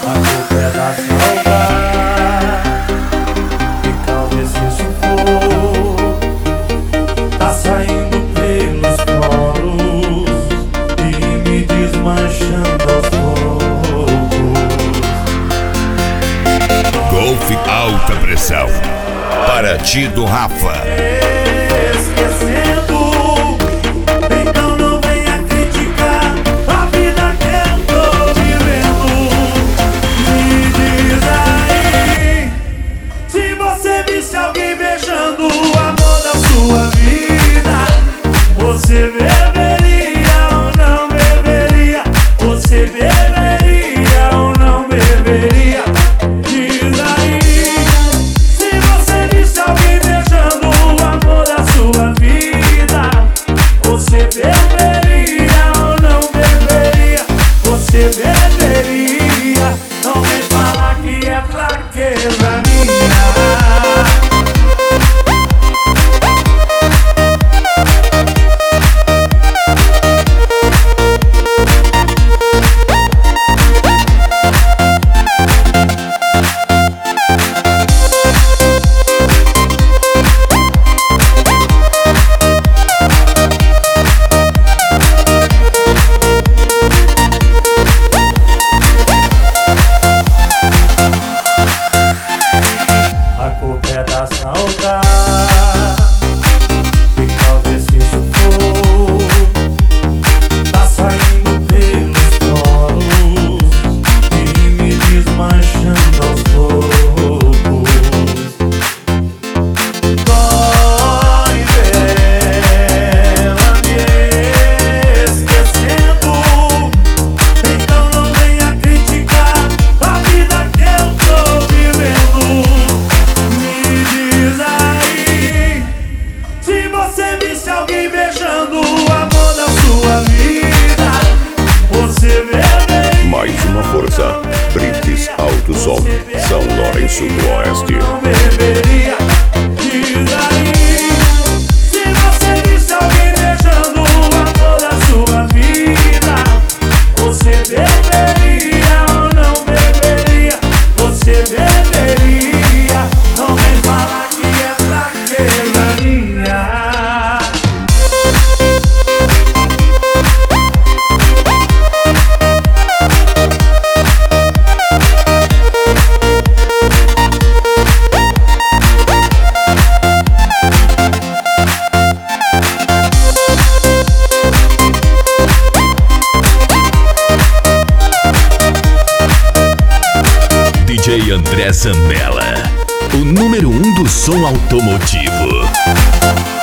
A culpa é da saudade que causa esse sufoco. Tá saindo pelos poros e me desmanchando aos poucos. Golf Alta Pressão. Paraty do Rafa. Esquecendo, então não venha criticar a vida que eu tô vivendo. Me diz aí, se você visse alguém beijando o amor da sua vida, você beberia ou não beberia? Você beberia ou não beberia? Diz aí, se você visse alguém beijando o amor da sua vida, você beberia ou não beberia? Você beberia? Não vem falar que é fraqueza minha. A culpa é da saudade que causa esse sufoco. Tá saindo pelos poros e me desmanchando aos poucos. Dói vê-la me esquecendo, então não venha criticar a vida que eu tô vivendo. Me diz aí, se você visse alguém beijando o amor da sua vida, você beberia? Mais uma força. Brits Alto Som, São Lourenço do Oeste. Não beberia? Diz aí, se você visse alguém beijando o amor da sua vida, você beberia ou não beberia? Você beberia? Não vem falar que é fraqueza minha. DJ André Zambella, o número 1 do som automotivo.